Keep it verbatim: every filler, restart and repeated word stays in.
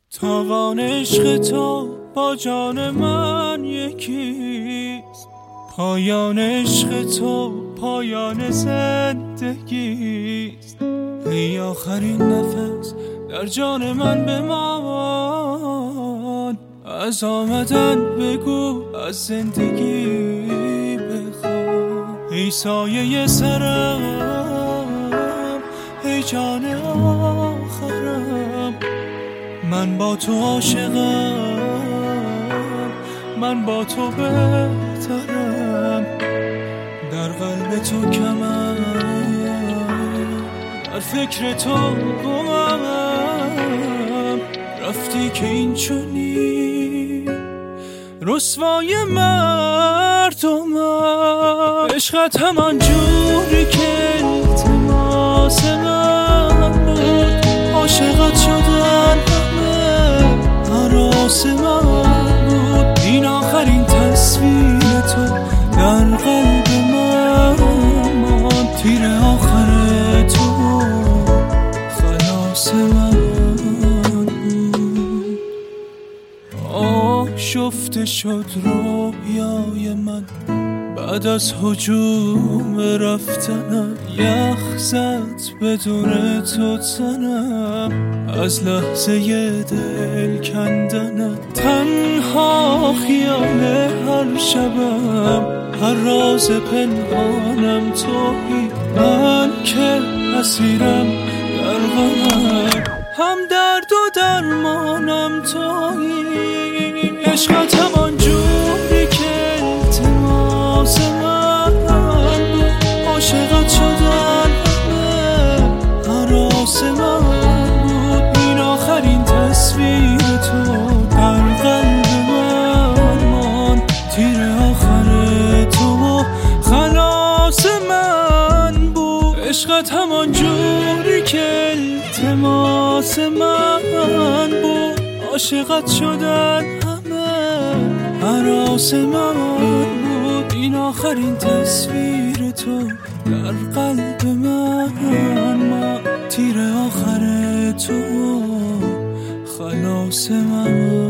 تاوان عشق تو با جان من یکیست، پایان عشق تو پایان زندگیست. ای آخرین نفس در جان من بمان، از آمدن بگو از زندگی بخوام. ای سایه سرم، ای جان آخرم، من با تو عاشقم، من با تو بهترم. در قلب تو کمم، در فکر تو گمم. رفتی که این چونی رسوای مردمم. عشقت همان جوری که التماس من بود، عاشقت شدن همه هراس من بود. این آخرین تصویر تو در قلب من ماند، تیر آخر تو خلاص من بود. آشفته شد رویای من بعد از هجوم رفتنم. یخ زد بدون تو تنم، از لحظه دل کندنم. تنها خیال هر شبم، هر راز پنهانم تویی. من که اسیرم در غمم، هم درد و درمانم تویی. عشقت همان جوری که التماس من بود، عاشقت شدن همه هراس من بود. این آخرین تصویر تو در قلب من ماند، تیر آخر تو خلاص من بود. عشقت همان جوری که التماس من بود، عاشقت شدن هراس من بود. این آخرین تصویر تو در قلب من ما، تیر آخر تو خلاص من.